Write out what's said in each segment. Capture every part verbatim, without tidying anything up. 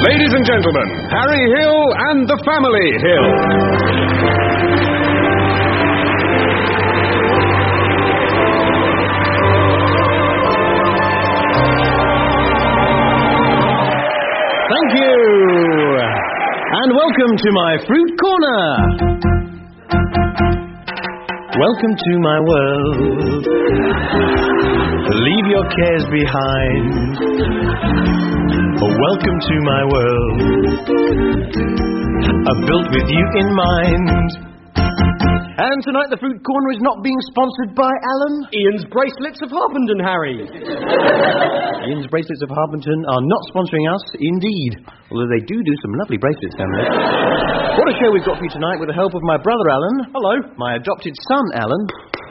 Ladies and gentlemen, Harry Hill and the Family Hill. Thank you. And welcome to my fruit corner. Welcome to my world. Leave your cares behind. Welcome to my world. I've built with you in mind. And tonight the fruit corner is not being sponsored by Alan. Ian's Bracelets of Harpenden, Harry. Ian's Bracelets of Harpenden are not sponsoring us, indeed. Although they do do some lovely bracelets down there. What a show we've got for you tonight with the help of my brother Alan. Hello. My adopted son Alan.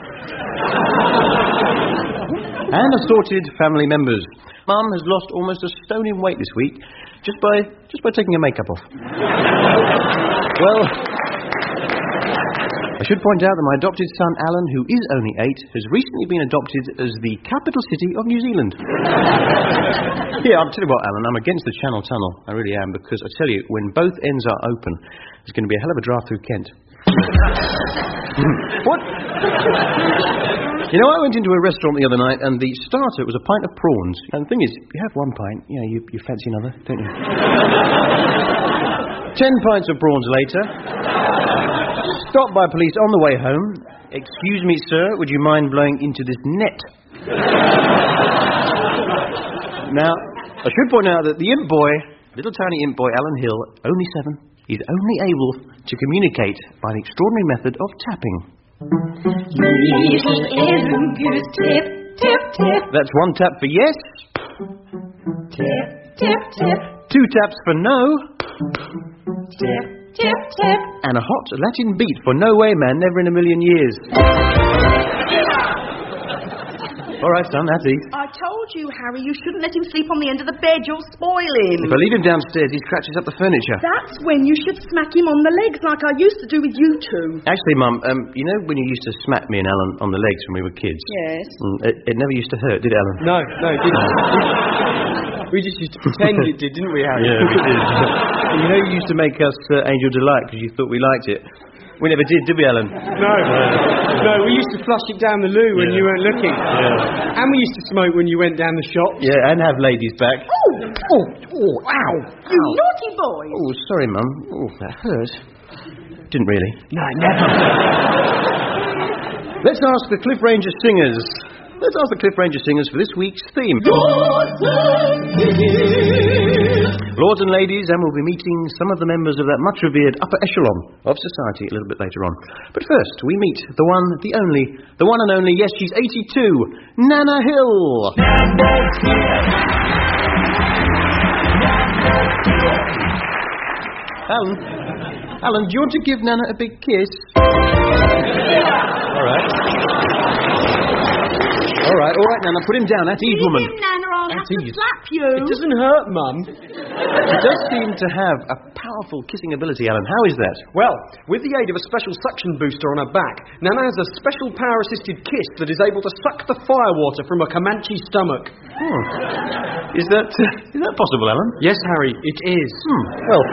And assorted family members. Mum has lost almost a stone in weight this week just by just by taking her makeup off. Well, I should point out that my adopted son Alan, who is only eight, has recently been adopted as the capital city of New Zealand. Yeah, I'll tell you what, Alan, I'm against the Channel Tunnel. I really am, because I tell you, when both ends are open, there's going to be a hell of a draft through Kent. What? You know, I went into a restaurant the other night and the starter was a pint of prawns. And the thing is, you have one pint, you know, you, you fancy another, don't you? Ten pints of prawns later, stopped by police on the way home. Excuse me, sir, would you mind blowing into this net? Now, I should point out that the imp boy, little tiny imp boy Alan Hill, only seven, is only able to communicate by the extraordinary method of tapping. Little Ellen goes tip, tip, tip. That's one tap for yes. Tip, tip, tip. Two taps for no. Tip, tip, tip. And a hot Latin beat for no way, man, never in a million years. All right, son, that's easy. I told you, Harry, you shouldn't let him sleep on the end of the bed. You'll spoil him. If I leave him downstairs, he scratches up the furniture. That's when you should smack him on the legs like I used to do with you two. Actually, Mum, um, you know when you used to smack me and Alan on the legs when we were kids? Yes. Mm, it, it never used to hurt, did it, Alan? No, no, it didn't. We just used to pretend it did, didn't we, Harry? Yeah, we did. You know, you used to make us uh, Angel Delight because you thought we liked it. We never did, did we, Alan? No. No, we used to flush it down the loo when Yeah. you weren't looking. Yeah. And we used to smoke when you went down the shop. Yeah, and have ladies back. Oh, Oh, oh, ow. you Ow. naughty boy. Oh, sorry, Mum. Oh, that hurt. Didn't really. No, never. Let's ask the Cliff Ranger Singers. Let's ask the Cliff Ranger Singers for this week's theme. Lords and ladies, and we'll be meeting some of the members of that much revered upper echelon of society a little bit later on. But first, we meet the one, the only, the one and only, yes, she's eighty-two, Nana Hill. Alan, Alan, do you want to give Nana a big kiss? All right. All right, all right, Nana, put him down. That's ease, Leave woman. him, Nana, I'll have That's to ease. slap you. It doesn't hurt, Mum. She does seem to have a powerful kissing ability, Alan. How is that? Well, with the aid of a special suction booster on her back, Nana has a special power-assisted kiss that is able to suck the firewater from a Comanche stomach. Hmm. Is that uh, is that possible, Alan? Yes, Harry, it is. Hmm. Well,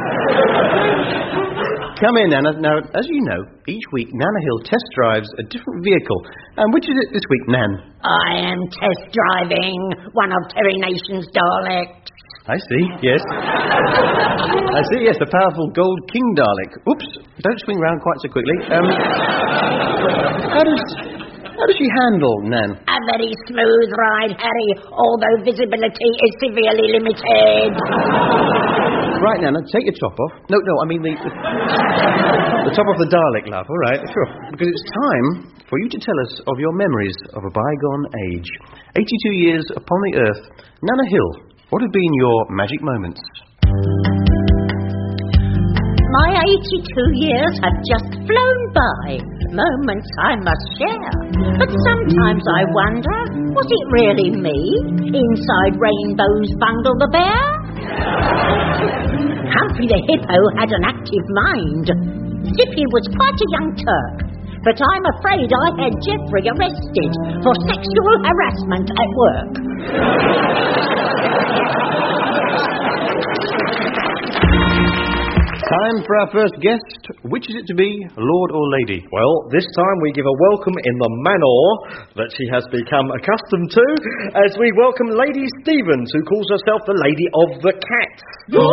come in, Nana. Now, as you know, each week Nana Hill test drives a different vehicle. And which is it this week, Nan? I am test driving one of Terry Nation's Daleks. I see, yes. I see, yes, the powerful Gold King Dalek. Oops, don't swing round quite so quickly. Um, how does how does she handle, Nan? A very smooth ride, Harry, although visibility is severely limited. Right, Nana, take your top off. No, no, I mean the, the, the top of the Dalek, love. All right, sure. Because it's time for you to tell us of your memories of a bygone age. eighty-two years upon the earth. Nana Hill, what have been your magic moments? My eighty-two years have just flown by. Moments I must share. But sometimes I wonder, was it really me? Inside Rainbow's Bundle the Bear? Humphrey the Hippo had an active mind. Zippy was quite a young Turk. But I'm afraid I had Jeffrey arrested for sexual harassment at work. time for our first guest. Which is it to be, lord or lady? Well, this time we give a welcome in the manner that she has become accustomed to, as we welcome Lady Stevens, who calls herself the Lady of the Cat.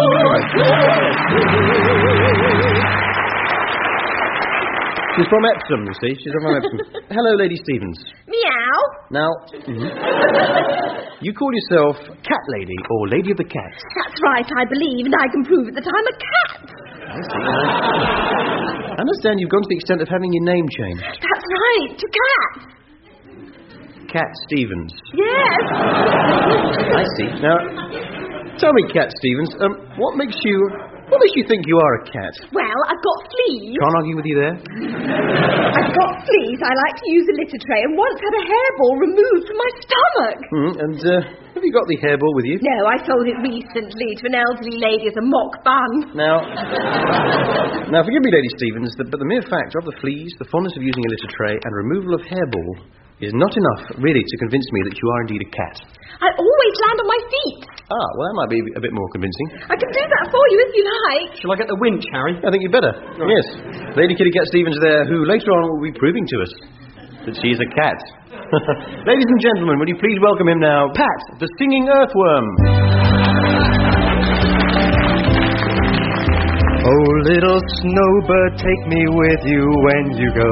She's from Epsom, you see. She's from Epsom. Hello, Lady Stevens. Meow. Now, mhm. You call yourself Cat Lady or Lady of the Cat. That's right, I believe, and I can prove it that I'm a cat. I see. I understand you've gone to the extent of having your name changed. That's right, to cat. Cat Stevens. Yes. I see. Now, tell me, Cat Stevens, um, what makes you... What makes you think you are a cat? Well, I've got fleas. Can't argue with you there. I've got fleas. I like to use a litter tray and once had a hairball removed from my stomach. Mm, and uh, have you got the hairball with you? No, I sold it recently to an elderly lady as a mock bun. Now, now forgive me, Lady Stevens, but the mere fact of the fleas, the fondness of using a litter tray, and removal of hairball is not enough, really, to convince me that you are indeed a cat. I always land on my feet. Ah, well, that might be a bit more convincing. I can do that for you if you like. Shall I get the winch, Harry? I think you'd better. Yes. Lady Kitty Cat Stevens there, who later on will be proving to us that she is a cat. Ladies and gentlemen, will you please welcome him now, Pat, the singing earthworm. Oh, little snowbird, take me with you when you go.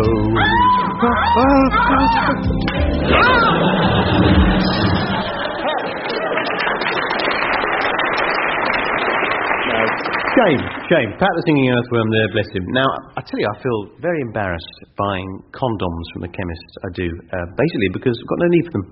Shame, shame. Pat the singing earthworm there, bless him. Now, I tell you, I feel very embarrassed buying condoms from the chemist. I do. Uh, basically because I've got no need for them.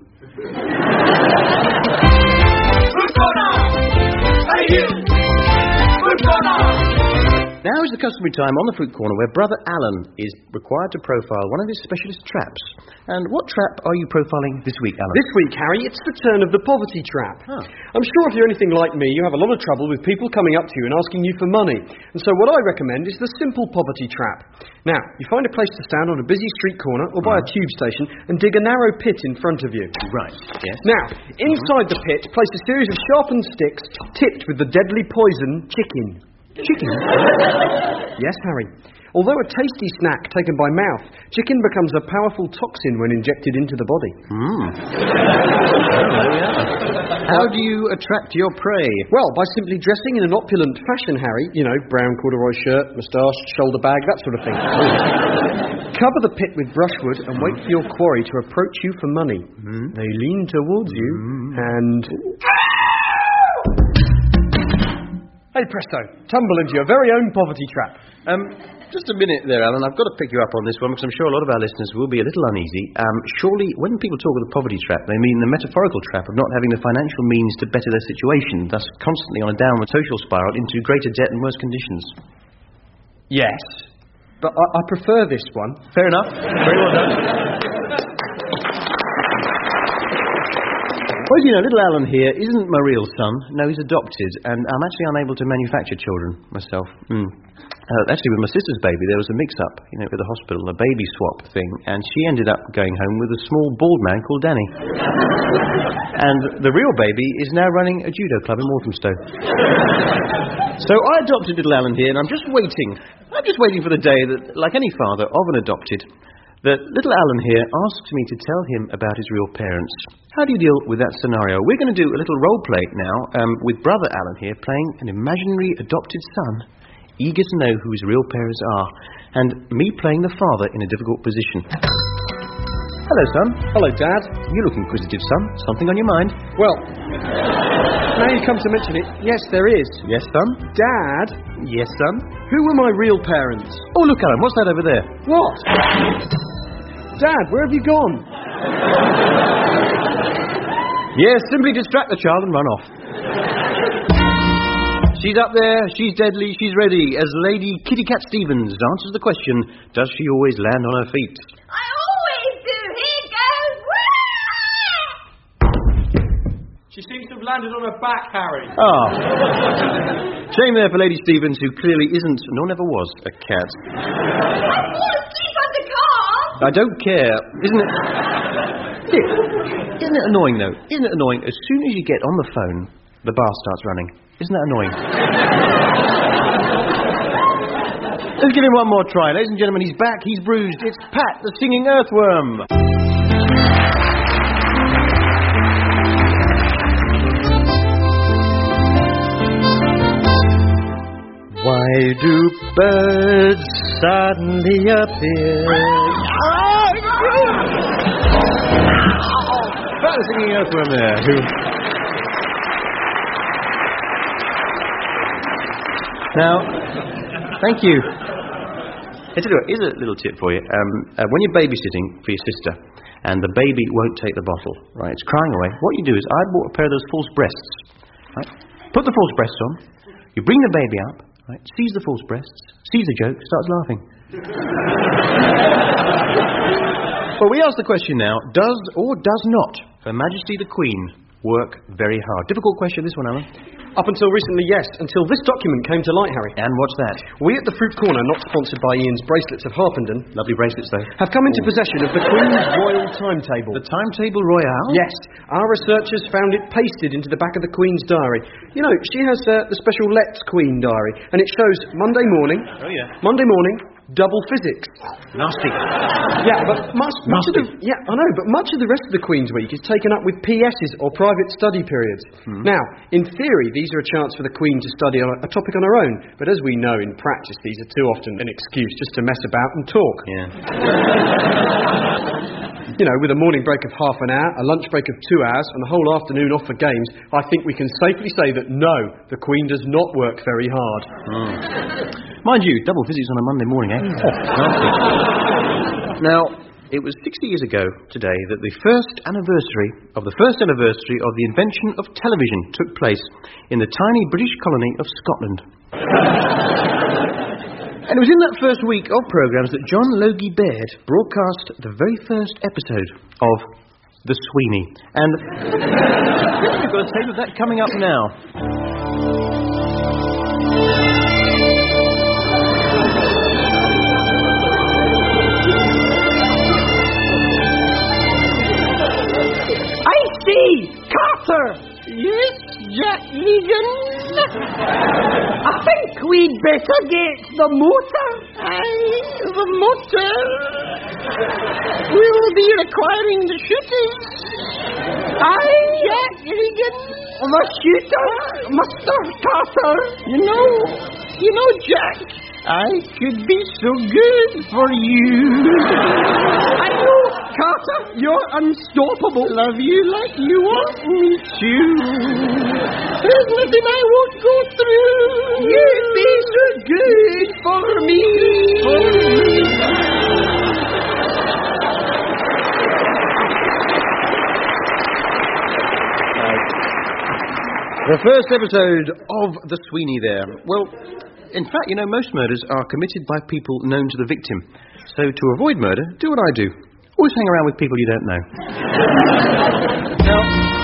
Now is the customary time on the Fruit Corner where Brother Alan is required to profile one of his specialist traps. And what trap are you profiling this week, Alan? This week, Harry, it's the turn of the poverty trap. Oh. I'm sure if you're anything like me, you have a lot of trouble with people coming up to you and asking you for money. And so what I recommend is the simple poverty trap. Now, you find a place to stand on a busy street corner or by a tube station and dig a narrow pit in front of you. Right, yes. Now, inside the pit, place a series of sharpened sticks tipped with the deadly poison chicken. Chicken? Yes, Harry. Although a tasty snack taken by mouth, chicken becomes a powerful toxin when injected into the body. Mm. How do you attract your prey? Well, by simply dressing in an opulent fashion, Harry. You know, brown corduroy shirt, moustache, shoulder bag, that sort of thing. Cover the pit with brushwood and wait for your quarry to approach you for money. Mm. They lean towards you Mm. and... Hey, presto, tumble into your very own poverty trap. Um, just a minute there, Alan. I've got to pick you up on this one because I'm sure a lot of our listeners will be a little uneasy. Um, surely, when people talk of the poverty trap, they mean the metaphorical trap of not having the financial means to better their situation, thus constantly on a downward social spiral into greater debt and worse conditions. Yes, but I, I prefer this one. Fair enough. Very well done. Well, you know, little Alan here isn't my real son. No, he's adopted, and I'm actually unable to manufacture children myself. Mm. Uh, actually, with my sister's baby, there was a mix-up, you know, with the hospital, a baby swap thing, and she ended up going home with a small bald man called Danny. And the real baby is now running a judo club in Walthamstow. So I adopted little Alan here, and I'm just waiting. I'm just waiting for the day that, like any father of an adopted, that little Alan here asks me to tell him about his real parents. How do you deal with that scenario? We're going to do a little role play now um, with Brother Alan here playing an imaginary adopted son, eager to know who his real parents are, and me playing the father in a difficult position. Hello, son. Hello, Dad. You look inquisitive, son. Something on your mind? Well, now you come to mention it, yes, there is. Yes, son? Dad, Yes, son? who were my real parents? Oh, look, Alan, what's that over there? What? Dad, where have you gone? Yes, simply distract the child and run off. She's up there, she's deadly, she's ready, as Lady Kitty Cat Stevens answers the question, does she always land on her feet? I always do. Here goes. She seems to have landed on her back, Harry. Ah. Shame there for Lady Stevens, who clearly isn't, nor never was, a cat. I fall asleep under cars. I don't care, isn't it? Dick, isn't it annoying, though? Isn't it annoying? As soon as you get on the phone, the bar starts running. Isn't that annoying? Let's give him one more try. Ladies and gentlemen, he's back, he's bruised. It's Pat, the singing earthworm. Why do birds suddenly appear? Pat, the singing earthworm there, who... Now, thank you. Hey, tell you what, here's a little tip for you. Um, uh, when you're babysitting for your sister and the baby won't take the bottle, right, it's crying away, what you do is I bought a pair of those false breasts, right? Put the false breasts on, you bring the baby up, right, sees the false breasts, sees the joke, starts laughing. Well, we ask the question now, does or does not Her Majesty the Queen work very hard? Difficult question, this one, Alan. Up until recently, yes. Until this document came to light, Harry. And what's that? We at the Fruit Corner, not sponsored by Ian's Bracelets of Harpenden, Lovely bracelets, though. have come into possession of the Queen's Royal Timetable. The Timetable Royale? Yes. Our researchers found it pasted into the back of the Queen's diary. You know, she has uh, the special Let's Queen diary, and it shows Monday morning. Oh, yeah. Monday morning, double physics. Nasty. Yeah, but much, much of the yeah, I know, but much of the rest of the Queen's Week is taken up with P S's or private study periods. Hmm. Now, in theory, these are a chance for the Queen to study on a, a topic on her own, but as we know, in practice, these are too often an excuse just to mess about and talk. Yeah. You know, with a morning break of half an hour, a lunch break of two hours, and a whole afternoon off for games, I think we can safely say that no, the Queen does not work very hard. Mm. Mind you, double physics on a Monday morning, eh? Oh, now, it was sixty years ago today that the first anniversary of the first anniversary of the invention of television took place in the tiny British colony of Scotland. And it was in that first week of programmes that John Logie Baird broadcast the very first episode of The Sweeney. And we've got a tape of that coming up now. Carter! Yes, Jack Egan? I think we'd better get the motor. Aye, the motor. We'll be requiring the shooters. Aye, Jack Egan. The shooter, Mister Carter. You know, you know, Jack, I could be so good for you. I know, Carter, you're unstoppable. Love you like you want me to. There's nothing I won't go through. You'd be so good for me. For me. The first episode of The Sweeney there. Well, in fact, you know, most murders are committed by people known to the victim. So to avoid murder, do what I do. Always hang around with people you don't know. Now,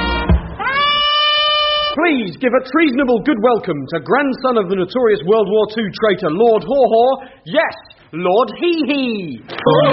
please give a treasonable good welcome to grandson of the notorious World War Two traitor, Lord Haw-Haw. Yes, Lord Hee-Hee.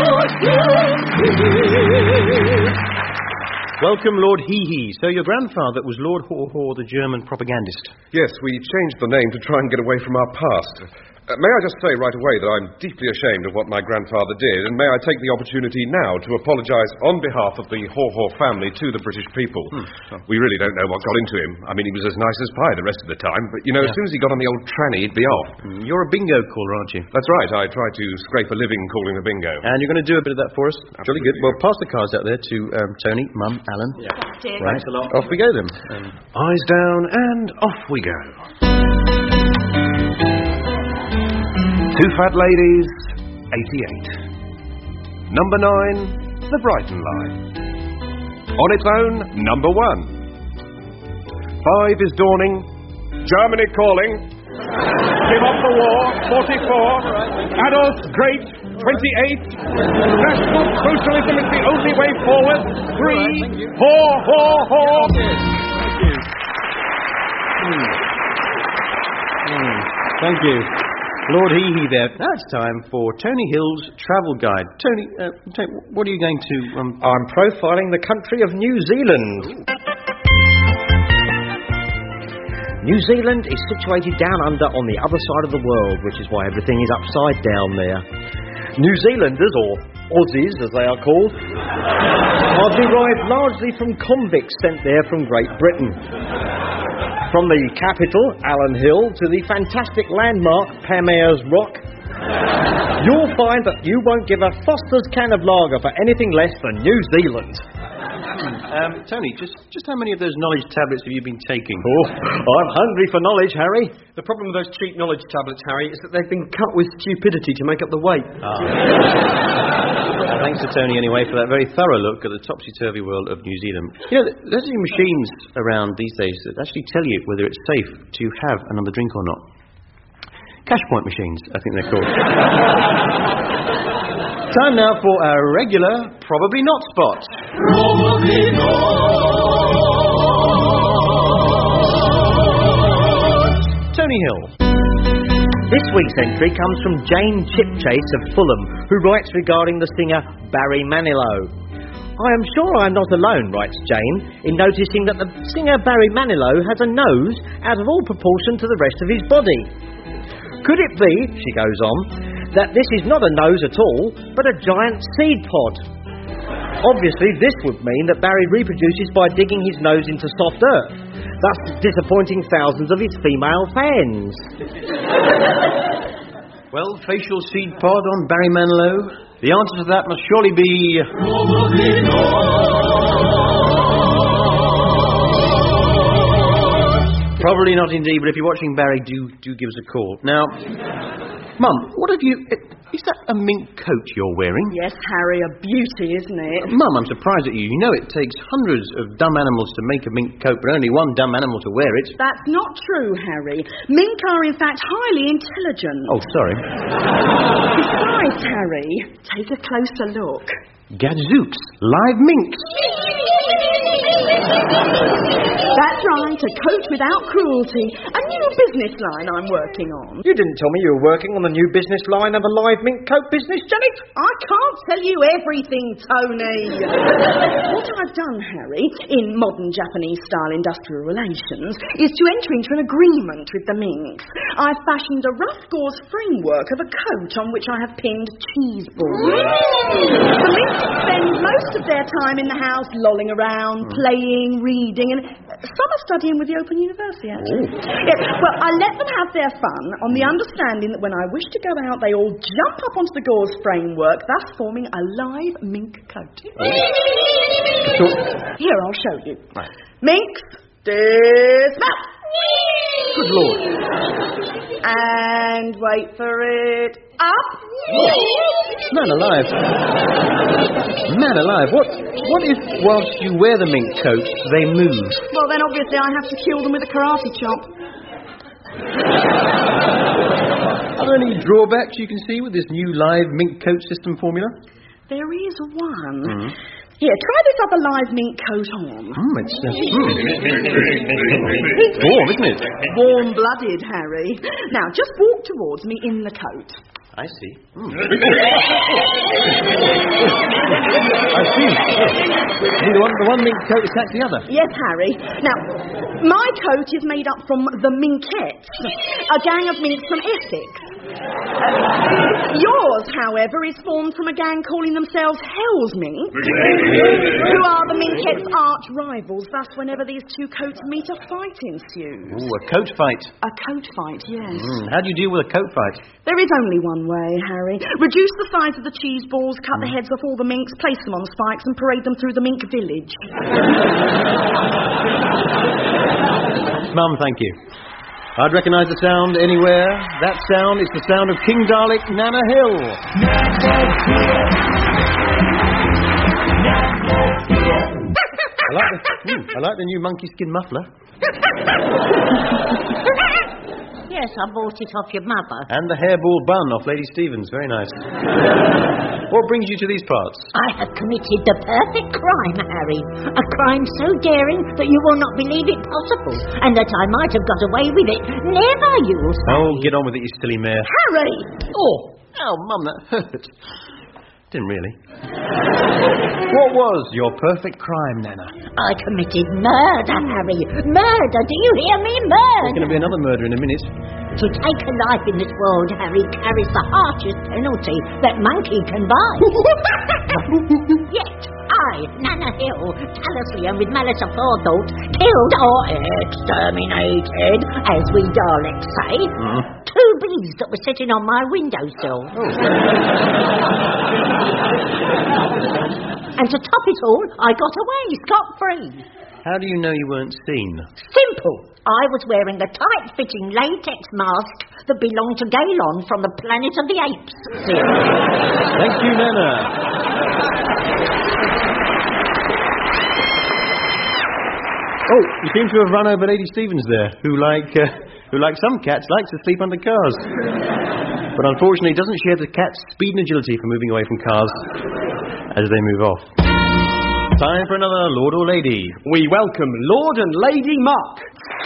Welcome, Lord Hee-Hee. So your grandfather was Lord Haw-Haw, the German propagandist. Yes, we changed the name to try and get away from our past. Uh, may I just say right away that I'm deeply ashamed of what my grandfather did, and may I take the opportunity now to apologise on behalf of the Haw-Haw family to the British people. Hmm. We really don't know what got into him. I mean, he was as nice as pie the rest of the time, but, you know, yeah. as soon as he got on the old tranny, he'd be off. Mm, you're a bingo caller, aren't you? That's right. I try to scrape a living calling a bingo. And you're going to do a bit of that for us? Absolutely. Jolly good. Well, pass the cards out there to um, Tony, Mum, Alan. Yeah. Right. Thanks a lot. Off we go, then. Um, Eyes down and off we go. Two Fat Ladies, eighty-eight. Number nine, The Brighton Line. On its own, number one. Five is dawning. Germany calling. Give up the war, forty-four. Adolf Great, twenty-eight. National Socialism is the only way forward. Three. Haw, haw, haw. Thank you. Mm. Mm. Thank you. Lord Hee-Hee there. Now it's time for Tony Hill's Travel Guide. Tony, uh, Tony, what are you going to... Um... I'm profiling the country of New Zealand. New Zealand is situated down under on the other side of the world, which is why everything is upside down there. New Zealanders, or Aussies as they are called, are derived largely from convicts sent there from Great Britain. From the capital, Allen Hill, to the fantastic landmark, Pamairs Rock, you'll find that you won't give a Foster's can of lager for anything less than New Zealand. Um, Tony, just, just how many of those knowledge tablets have you been taking? Oh, I'm hungry for knowledge, Harry. The problem with those cheap knowledge tablets, Harry, is that they've been cut with stupidity to make up the weight. Ah. Thanks to Tony, anyway, for that very thorough look at the topsy-turvy world of New Zealand. You know, there's actually machines around these days that actually tell you whether it's safe to have another drink or not. Cash point machines, I think they're called. Time now for our regular Probably Not spot. Probably not. Tony Hill. This week's entry comes from Jane Chipchase of Fulham, who writes regarding the singer Barry Manilow. I am sure I am not alone, writes Jane, in noticing that the singer Barry Manilow has a nose out of all proportion to the rest of his body. Could it be, she goes on, that this is not a nose at all, but a giant seed pod? Obviously, this would mean that Barry reproduces by digging his nose into soft earth, thus disappointing thousands of his female fans. Well, facial seed pod on Barry Manilow? The answer to that must surely be... Probably not. Probably not indeed, but if you're watching Barry, do do give us a call. Now, Mum, what have you... Is that a mink coat you're wearing? Yes, Harry, a beauty, isn't it? Mum, I'm surprised at you. You know it takes hundreds of dumb animals to make a mink coat, but only one dumb animal to wear it. That's not true, Harry. Mink are, in fact, highly intelligent. Oh, sorry. Besides, Harry, take a closer look. Gadzooks, live minks. That's right, a coat without cruelty. A new business line I'm working on. You didn't tell me you were working on the new business line of a live mink coat business, Janet. I can't tell you everything, Tony. What I've done, Harry, in modern Japanese-style industrial relations, is to enter into an agreement with the minks. I've fashioned a rough gauze framework of a coat on which I have pinned cheese balls. The minks spend most of their time in the house lolling around, mm. playing, reading, and some are studying with the Open University, actually. Yes, well, I let them have their fun on the understanding that when I wish to go out, they all jump up onto the gauze framework, thus forming a live mink coat. So, here, I'll show you. Right. Minks, dismount! Good Lord. And wait for it. Up! Man alive. Man alive. What What if, whilst you wear the mink coat, they move? Well, then obviously I have to kill them with a karate chop. Are there any drawbacks you can see with this new live mink coat system formula? There is one. Mm. Here, try this other live mink coat on. Mm, it's, uh, mm. It's warm, isn't it? Warm-blooded, Harry. Now, just walk towards me in the coat. I see. Mm. I see. The one, the one mink coat attacks the other. Yes, Harry. Now, my coat is made up from the Minkettes, a gang of minks from Essex. Uh, yours, however, is formed from a gang calling themselves Hell's Minks, who are the Minkettes' arch rivals. Thus, whenever these two coats meet, a fight ensues. Ooh, a coat fight. A coat fight, yes. Mm, how do you deal with a coat fight? There is only one way, Harry. Reduce the size of the cheese balls, cut the heads off all the minks, place them on spikes, and parade them through the mink village. Mum, thank you. I'd recognise the sound anywhere. That sound is the sound of King Dalek, Nana Hill. I like the, mm, I like the new monkey skin muffler. Yes, I bought it off your mother. And the hairball bun off Lady Stevens. Very nice. What brings you to these parts? I have committed the perfect crime, Harry. A crime so daring that you will not believe it possible, and that I might have got away with it. Never, you will say. Oh, get on with it, you silly mare. Harry! Oh, ow, Mum, that hurt. Didn't really. What was your perfect crime, Nana? I committed murder, Harry. Murder, do you hear me? Murder. There's going to be another murder in a minute. To take a life in this world, Harry, carries the harshest penalty that monkey can buy. Yet, I, Nana Hill, callously and with malice aforethought, killed or exterminated, as we Daleks say, mm. two bees that were sitting on my windowsill. Oh. And to top it all, I got away scot-free. How do you know you weren't seen? Simple. I was wearing a tight-fitting latex mask that belonged to Galon from the Planet of the Apes. Thank you, Nana. Oh, you seem to have run over Lady Stevens there, who, like uh, who, like some cats, likes to sleep under cars. But unfortunately doesn't share the cat's speed and agility for moving away from cars as they move off. Time for another Lord or Lady. We welcome Lord and Lady Muck.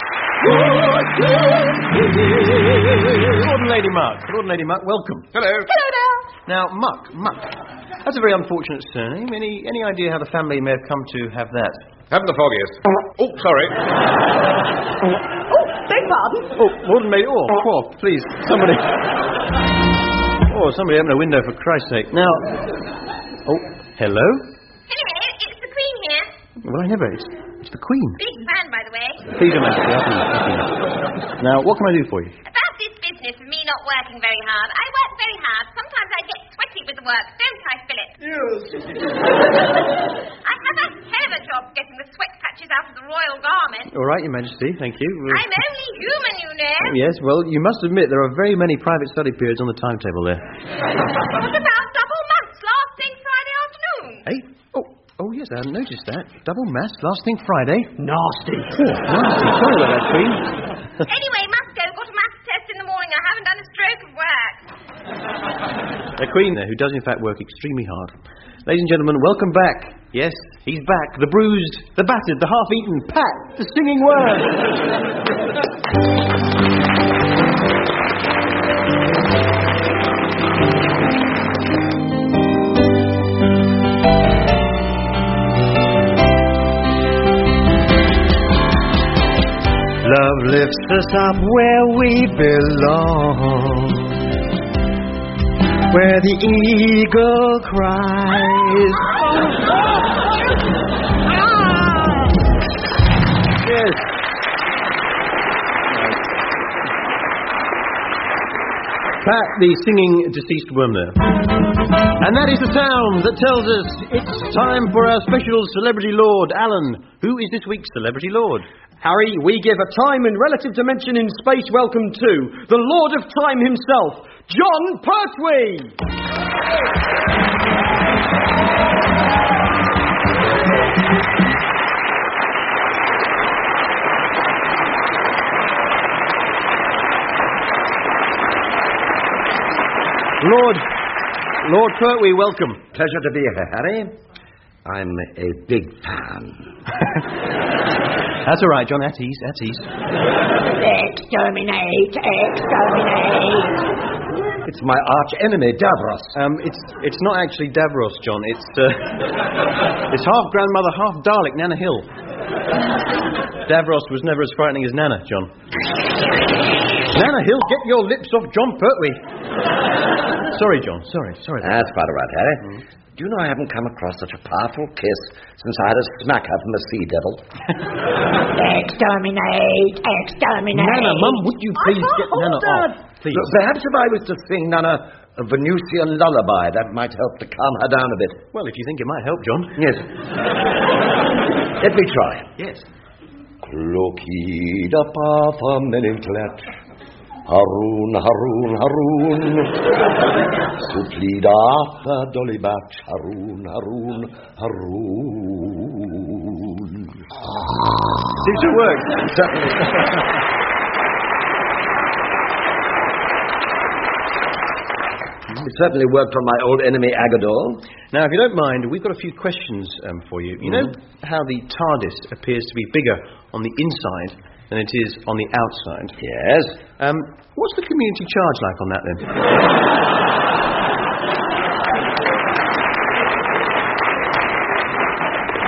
Lord and Lady Muck. Lord and Lady Muck, welcome. Hello. Hello there. Now, Muck, Muck. That's a very unfortunate surname. Any any idea how the family may have come to have that? Haven't the foggiest. Oh, sorry. Oh, beg pardon. Oh, Lord and Lady. Oh, oh, please, somebody. Oh, somebody open a window for Christ's sake. Now. Oh, hello? Well, I never. It's, it's the Queen. Big fan, by the way. Please, Your Majesty. I'll do that. Now, what can I do for you? About this business of me not working very hard. I work very hard. Sometimes I get sweaty with the work, don't I, Philip? Yes. I have a hell of a job getting the sweat patches out of the royal garment. All right, Your Majesty. Thank you. I'm only human, you know. Yes, well, you must admit there are very many private study periods on the timetable there. What about double months last thing Friday afternoon? Hey? Oh. Oh, yes, I hadn't noticed that. Double mass last thing Friday. Nasty. Oh, nasty. Sorry about that, Queen. Anyway, must go. Got a maths test in the morning. I haven't done a stroke of work. The Queen there, who does in fact work extremely hard. Ladies and gentlemen, welcome back. Yes, he's back. The bruised, the battered, the half-eaten Pat, the singing worm. Love lifts us up where we belong, where the eagle cries. Yes. Pat, the singing deceased worm there. And that is the sound that tells us it's time for our special celebrity lord, Alan. Who is this week's celebrity lord? Harry, we give a time and relative dimension in space welcome to the Lord of Time himself, John Pertwee. Lord, Lord Pertwee, welcome. Pleasure to be here, Harry. I'm a big fan. That's all right, John. At ease, at ease. Exterminate, exterminate. It's my arch enemy, Davros. Um, it's it's not actually Davros, John. It's uh, it's half grandmother, half Dalek, Nana Hill. Davros was never as frightening as Nana, John. Nana Hill, get your lips off John Pertwee. Sorry, John. Sorry, sorry. That's quite all right, Harry. Mm. Do you know I haven't come across such a powerful kiss since I had a smack up from the sea devil? Exterminate, exterminate. Nana, Mum, would you please get Nana off? Please. Look, perhaps if I was to sing Nana a Venusian lullaby, that might help to calm her down a bit. Well, if you think it might help, John. Yes. Let me try. Yes. Klokida pafa meninklet. Harun, Harun, Harun. Suplida afa dolibat. Harun, Harun, Harun. Seems to work. It certainly worked on my old enemy Agador. Now, if you don't mind, we've got a few questions um, for you. You mm-hmm. know how the TARDIS appears to be bigger on the inside than it is on the outside? Yes. Um, what's the community charge like on that, then?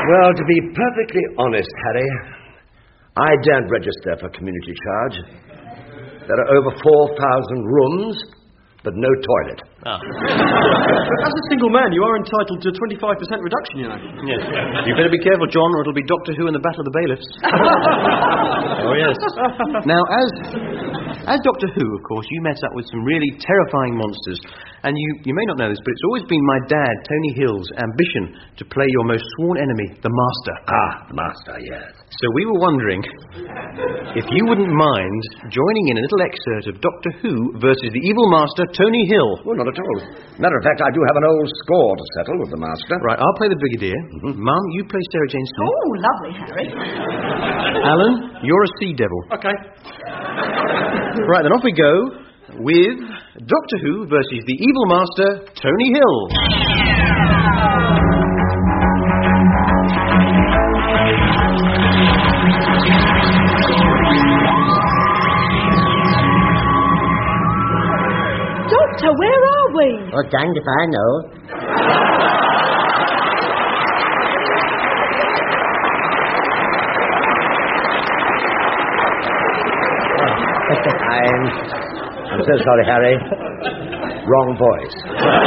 Well, to be perfectly honest, Harry, I daren't register for community charge. There are over four thousand rooms, but no toilet. Ah. As a single man, you are entitled to a twenty-five percent reduction, you know. Yes. You better be careful, John, or it'll be Doctor Who and the Battle of the Bailiffs. Oh, yes. Now, as as Doctor Who, of course, you met up with some really terrifying monsters. And you, you may not know this, but it's always been my dad, Tony Hill's, ambition to play your most sworn enemy, the Master. Ah, the Master, yes. So we were wondering if you wouldn't mind joining in a little excerpt of Doctor Who versus the evil Master, Tony Hill. Well, not at all. Matter of fact, I do have an old score to settle with the Master. Right, I'll play the Brigadier. Mm-hmm. Mum, you play Sarah Jane Smith. Oh, lovely, Harry. Alan, you're a sea devil. Okay. Right, then off we go with Doctor Who versus the evil Master, Tony Hill. Doctor, where are we? Oh, danged if I know. I'm, I'm so sorry, Harry. Wrong voice.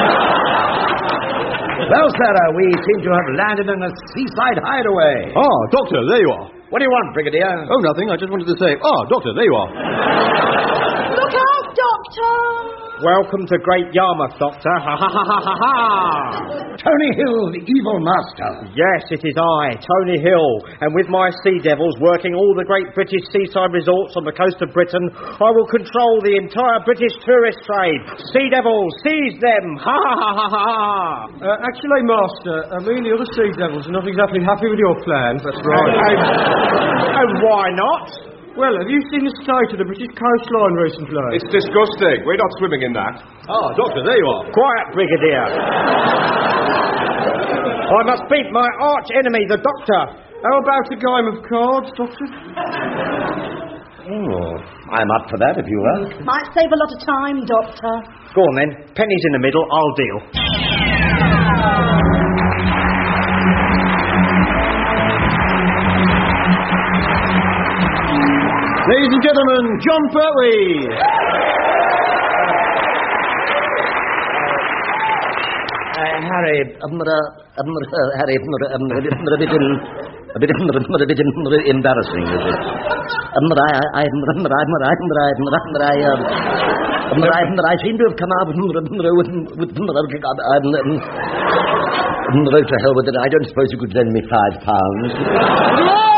Well, Sarah, we seem to have landed in a seaside hideaway. Ah, Doctor, there you are. What do you want, Brigadier? Oh, nothing. I just wanted to say, ah, Doctor, there you are. Look out, Doctor! Welcome to Great Yarmouth, Doctor. Ha ha ha ha ha ha! Tony Hill, the evil Master. Yes, it is I, Tony Hill, and with my sea devils working all the great British seaside resorts on the coast of Britain, I will control the entire British tourist trade. Sea devils, seize them! Ha ha ha ha ha! Uh, actually, Master, I mean the other sea devils are not exactly happy with your plans. That's right. And why not? Well, have you seen the state of the British coastline recently? It's disgusting. We're not swimming in that. Ah, Doctor, there you are. Quiet, Brigadier. I must beat my arch enemy, the Doctor. How about a game of cards, Doctor? Oh, I'm up for that, if you like. Might save a lot of time, Doctor. Go on, then. Pennies in the middle, I'll deal. Ladies and gentlemen, John Pertwee. Uh, Harry, um, uh, um, uh, Harry, um, uh, um, a bit, um, a bit, um, a bit, um, a bit um, embarrassing, is it? Um, I, I, um, um, I, um, I, um, I, um, I, um, um, I, um, I seem to have come out with, um, with, with, um, um, um, to hell with it. I don't suppose you could lend me five pounds.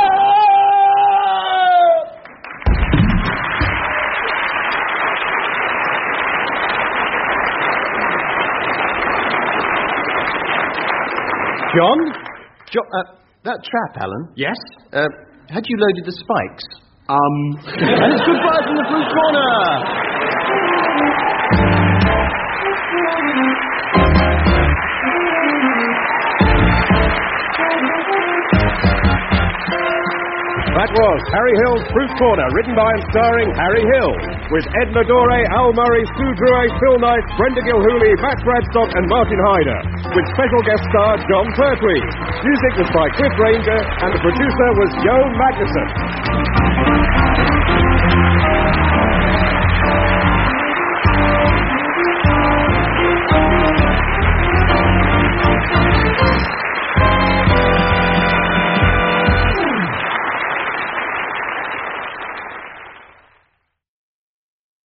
John? Jo- uh, that trap, Alan. Yes? Uh, had you loaded the spikes? Um... And it's goodbye from the Blue Corner! That was Harry Hill's Fruit Corner, written by and starring Harry Hill, with Ed Medore, Al Murray, Sue Drouet, Phil Knight, Brenda Gilhooly, Matt Bradstock and Martin Hyder, with special guest star John Pertwee. Music was by Cliff Ranger, and the producer was Joe Magnuson.